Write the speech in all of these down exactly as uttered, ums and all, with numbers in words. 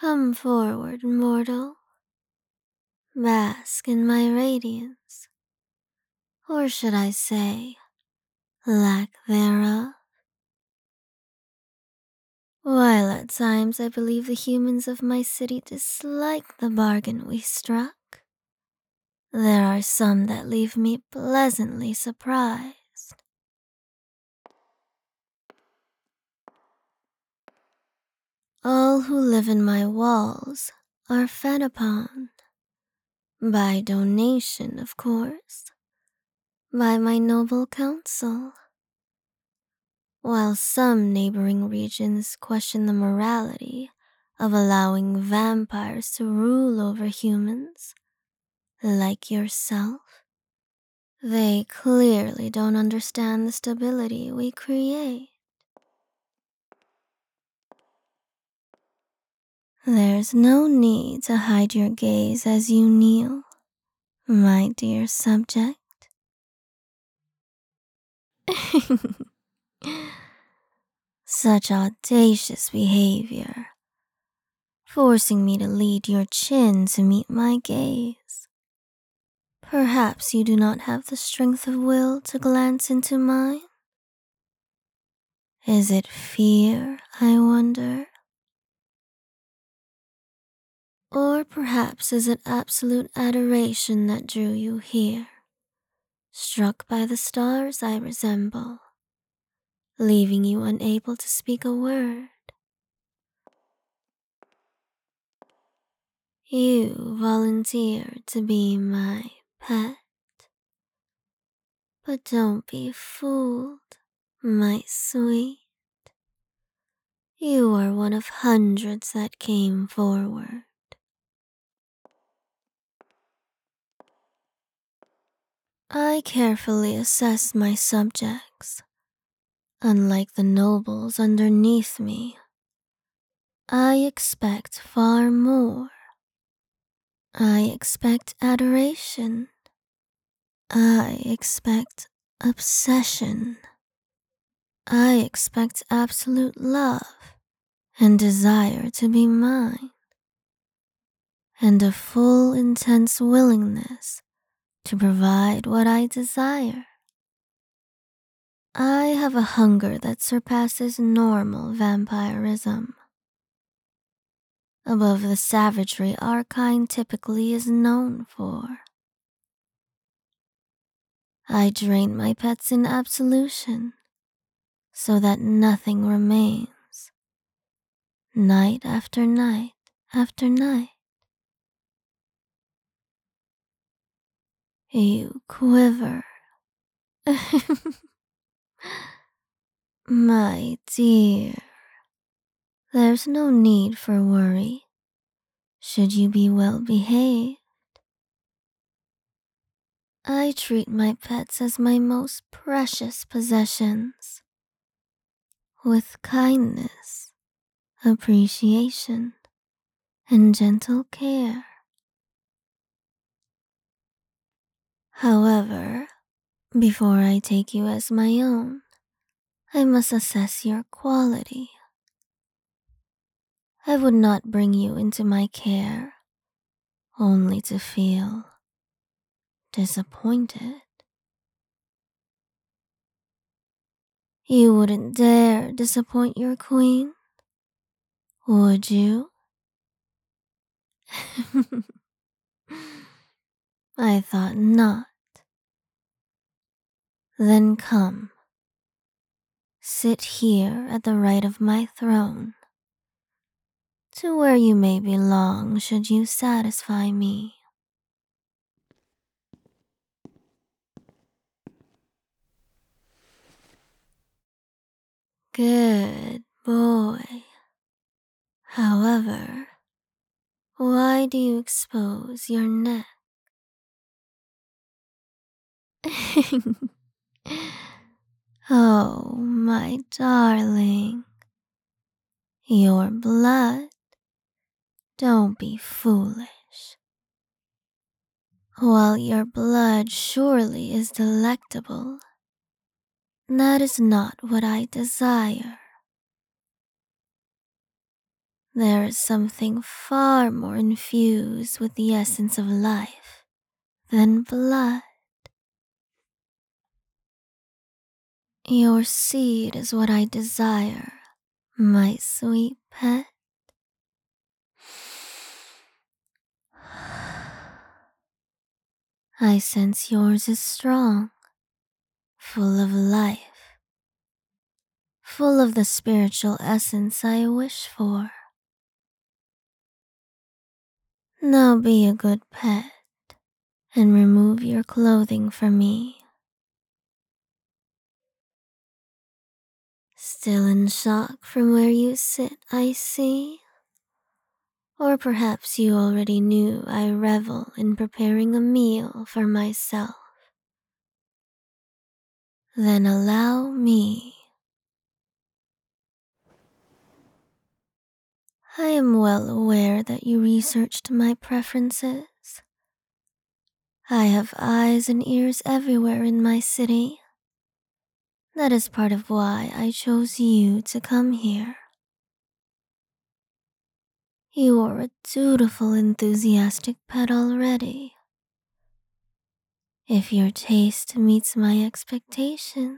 Come forward, mortal. Bask in my radiance. Or should I say, lack thereof? While at times I believe the humans of my city dislike the bargain we struck, there are some that leave me pleasantly surprised. All who live in my walls are fed upon, by donation, of course, by my noble council. While some neighboring regions question the morality of allowing vampires to rule over humans, like yourself, they clearly don't understand the stability we create. There's no need to hide your gaze as you kneel, my dear subject. Such audacious behavior, forcing me to lead your chin to meet my gaze. Perhaps you do not have the strength of will to glance into mine? Is it fear, I wonder? Or perhaps is it absolute adoration that drew you here, struck by the stars I resemble, leaving you unable to speak a word? You volunteered to be my pet. But don't be fooled, my sweet. You are one of hundreds that came forward. I carefully assess my subjects. Unlike the nobles underneath me, I expect far more. I expect adoration. I expect obsession. I expect absolute love and desire to be mine, and a full, intense willingness to provide what I desire. I have a hunger that surpasses normal vampirism, above the savagery our kind typically is known for. I drain my pets in absolution, so that nothing remains, night after night after night. You quiver. My dear, there's no need for worry, should you be well behaved. I treat my pets as my most precious possessions, with kindness, appreciation, and gentle care. However, before I take you as my own, I must assess your quality. I would not bring you into my care only to feel disappointed. You wouldn't dare disappoint your queen, would you? I thought not. Then come, sit here at the right of my throne, to where you may belong should you satisfy me. Good boy. However, why do you expose your neck? Oh, my darling. Your blood. Don't be foolish. While your blood surely is delectable, that is not what I desire. There is something far more infused with the essence of life than blood. Your seed is what I desire, my sweet pet. I sense yours is strong, full of life, full of the spiritual essence I wish for. Now be a good pet and remove your clothing for me. Still in shock from where you sit, I see. Or perhaps you already knew I revel in preparing a meal for myself. Then allow me. I am well aware that you researched my preferences. I have eyes and ears everywhere in my city. That is part of why I chose you to come here. You are a dutiful, enthusiastic pet already. If your taste meets my expectations,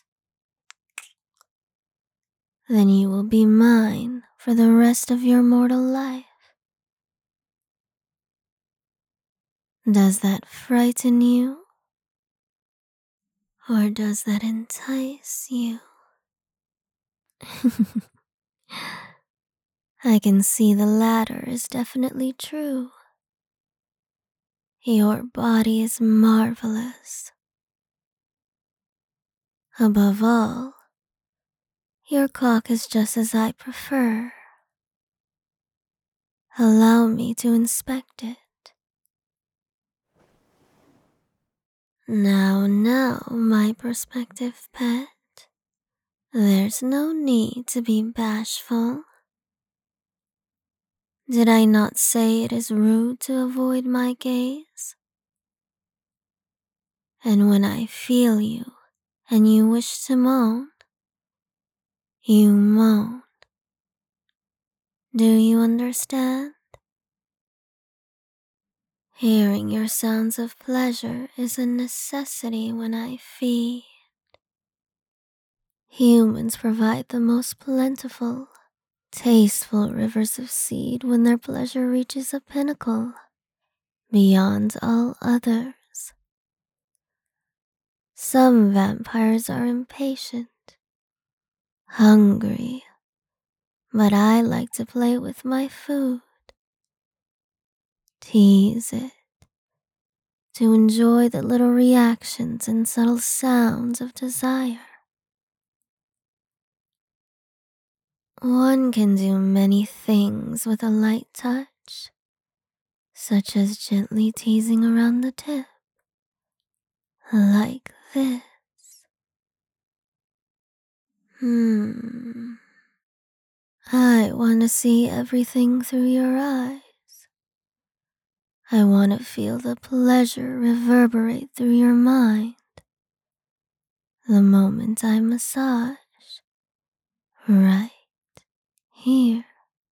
then you will be mine for the rest of your mortal life. Does that frighten you? Or does that entice you? I can see the latter is definitely true. Your body is marvelous. Above all, your cock is just as I prefer. Allow me to inspect it. Now, now, my prospective pet, there's no need to be bashful. Did I not say it is rude to avoid my gaze? And when I feel you and you wish to moan, you moan. Do you understand? Hearing your sounds of pleasure is a necessity when I feed. Humans provide the most plentiful, tasteful rivers of seed when their pleasure reaches a pinnacle beyond all others. Some vampires are impatient, hungry, but I like to play with my food, tease it, to enjoy the little reactions and subtle sounds of desire. One can do many things with a light touch, such as gently teasing around the tip, like this. Hmm. I want to see everything through your eyes. I want to feel the pleasure reverberate through your mind the moment I massage right here.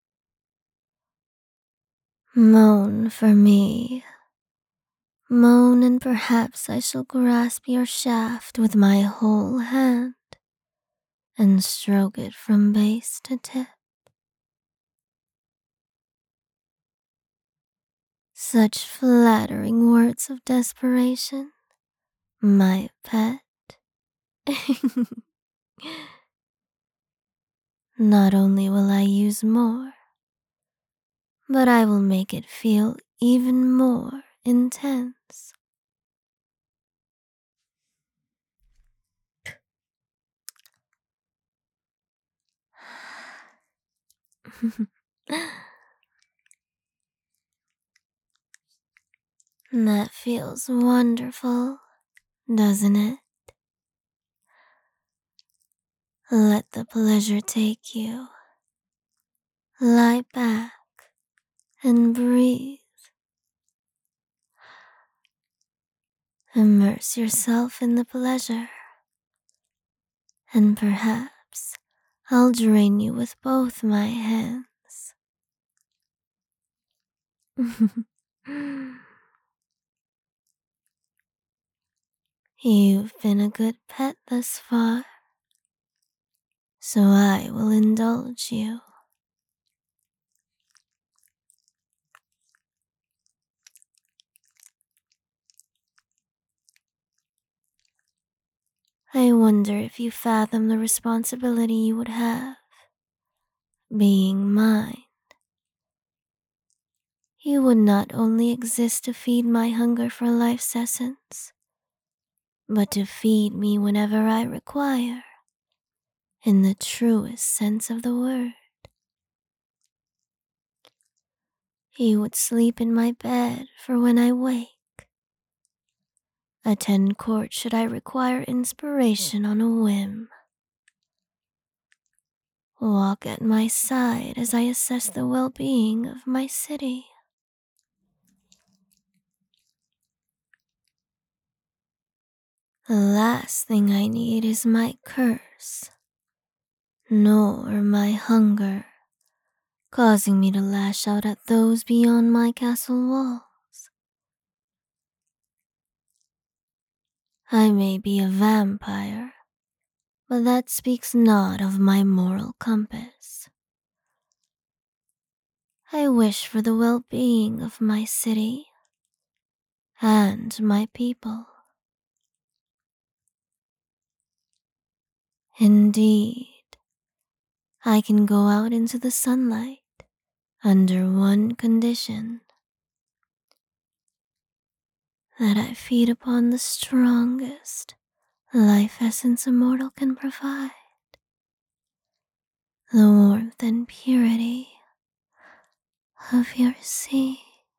Moan for me. Moan, and perhaps I shall grasp your shaft with my whole hand and stroke it from base to tip. Such flattering words of desperation, my pet. Not only will I use more, but I will make it feel even more intense. That feels wonderful, doesn't it? Let the pleasure take you. Lie back and breathe. Immerse yourself in the pleasure, and perhaps I'll drain you with both my hands. You've been a good pet thus far, so I will indulge you. I wonder if you fathom the responsibility you would have, being mine. You would not only exist to feed my hunger for life's essence, but to feed me whenever I require, in the truest sense of the word. You would sleep in my bed for when I wake, attend court should I require inspiration on a whim, walk at my side as I assess the well-being of my city. The last thing I need is my curse, nor my hunger, causing me to lash out at those beyond my castle walls. I may be a vampire, but that speaks not of my moral compass. I wish for the well-being of my city and my people. Indeed, I can go out into the sunlight under one condition: that I feed upon the strongest life essence a mortal can provide, the warmth and purity of your sea.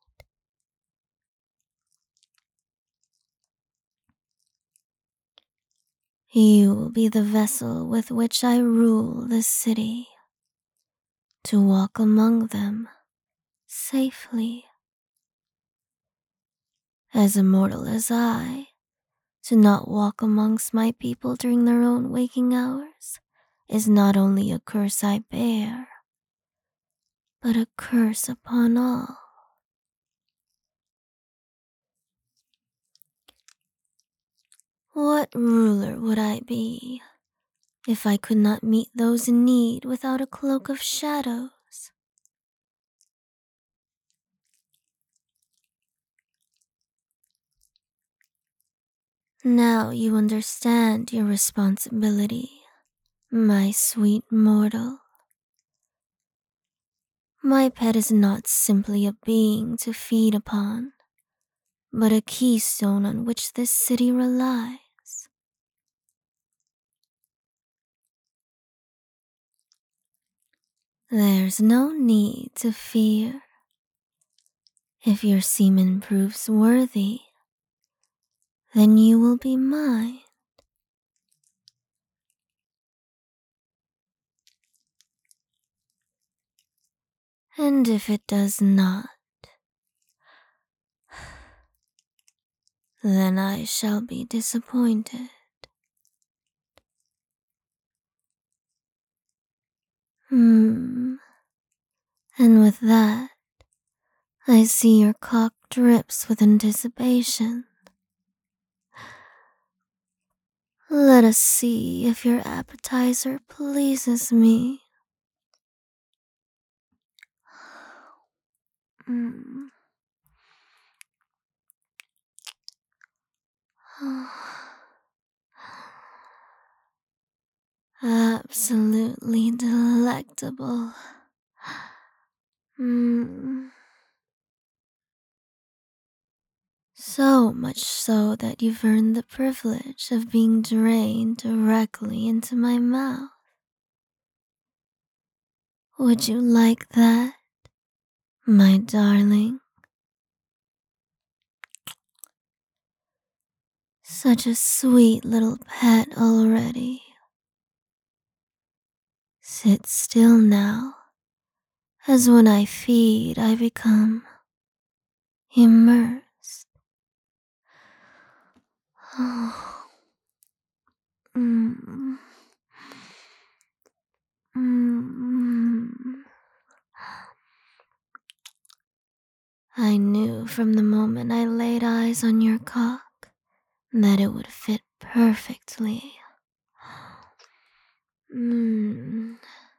You will be the vessel with which I rule this city, to walk among them safely. As immortal as I, to not walk amongst my people during their own waking hours is not only a curse I bear, but a curse upon all. What ruler would I be if I could not meet those in need without a cloak of shadows? Now you understand your responsibility, my sweet mortal. My pet is not simply a being to feed upon, but a keystone on which this city relies. There's no need to fear. If your semen proves worthy, then you will be mine. And if it does not, then I shall be disappointed. Hmm. And with that, I see your cock drips with anticipation. Let us see if your appetizer pleases me. Mm. Absolutely delectable. Mm. So much so that you've earned the privilege of being drained directly into my mouth. Would you like that, my darling? Such a sweet little pet already. Sit still now, as when I feed I become immersed. Oh. Mm. Mm. I knew from the moment I laid eyes on your cock that it would fit perfectly. Mmm.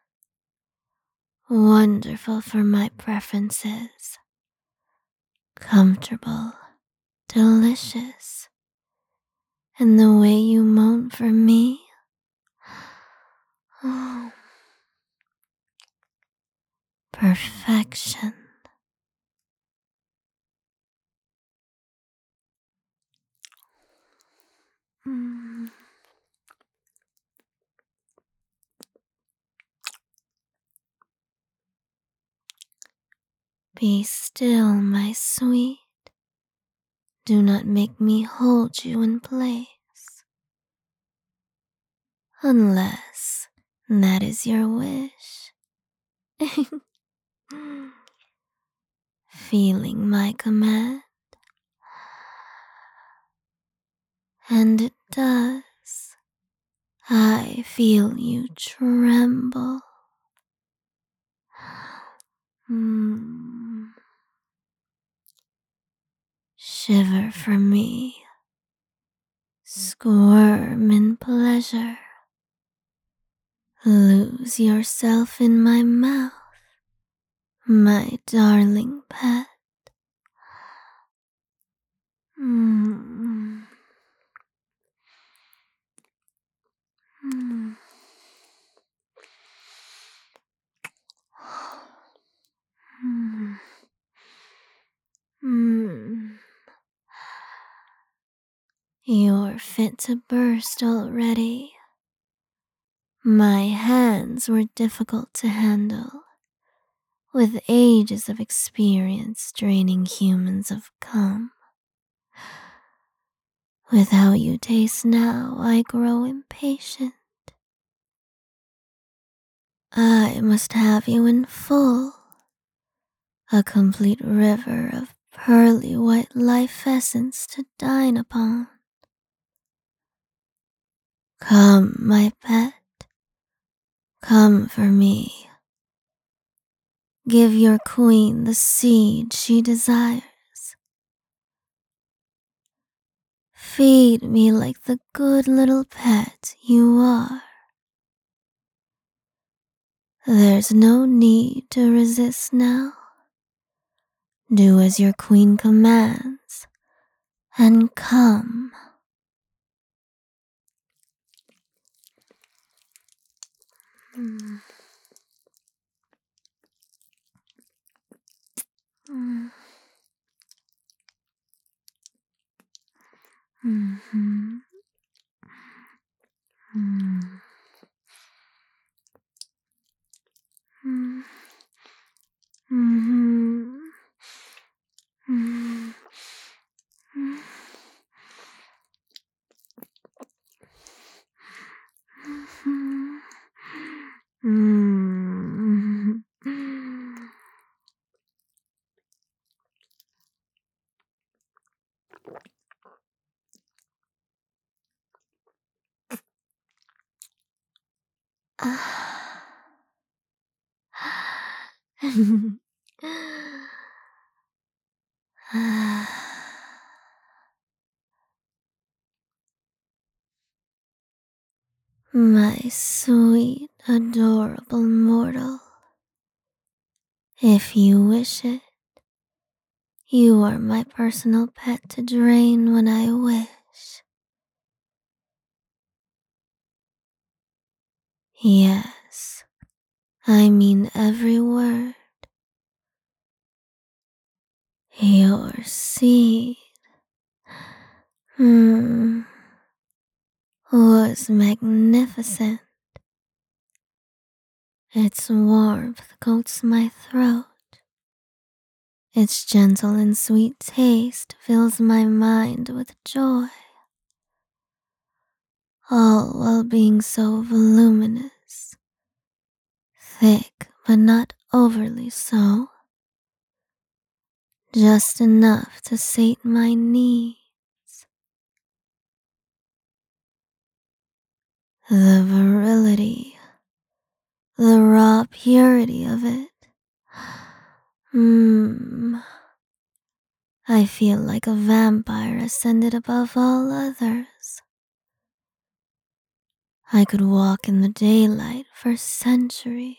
Wonderful for my preferences. Comfortable, delicious. And the way you moan for me. Oh, perfection. Mm. Be still, my sweet. Do not make me hold you in place. Unless that is your wish. Feeling my command. And it does. I feel you tremble. Mm. Shiver for me. Squirm in pleasure. Lose yourself in my mouth, my darling pet. Mm. Mm. Mm. Mm. You're fit to burst already. My hands were difficult to handle, with ages of experience draining humans of cum. With how you taste now, I grow impatient. I must have you in full, a complete river of pearly white life essence to dine upon. Come, my pet, come for me. Give your queen the seed she desires. Feed me like the good little pet you are. There's no need to resist now. Do as your queen commands and come. Mm. Mm. Mm-hmm. Mm. Mm. Mm-hmm. Mm. Mm. Mhm. Mm. My sweet, adorable mortal, if you wish it, you are my personal pet to drain when I wish. Yes, I mean every word. Your seed, hmm, was magnificent. Its warmth coats my throat. Its gentle and sweet taste fills my mind with joy, all while being so voluminous, thick but not overly so, just enough to sate my needs. The virility, the raw purity of it, mmm, I feel like a vampire ascended above all others. I could walk in the daylight for centuries.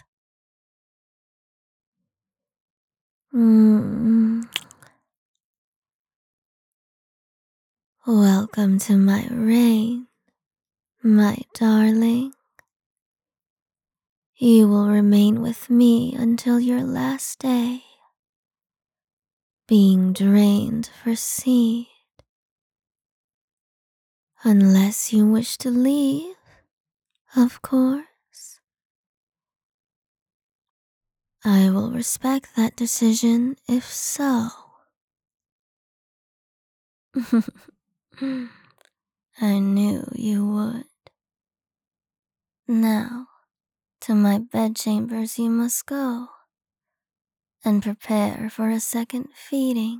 Mm. Welcome to my reign, my darling. You will remain with me until your last day, being drained for seed. Unless you wish to leave, of course. I will respect that decision if so. I knew you would. Now, to my bedchambers you must go and prepare for a second feeding.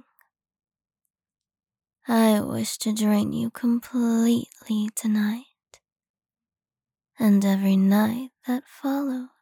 I wish to drain you completely tonight and every night that follows.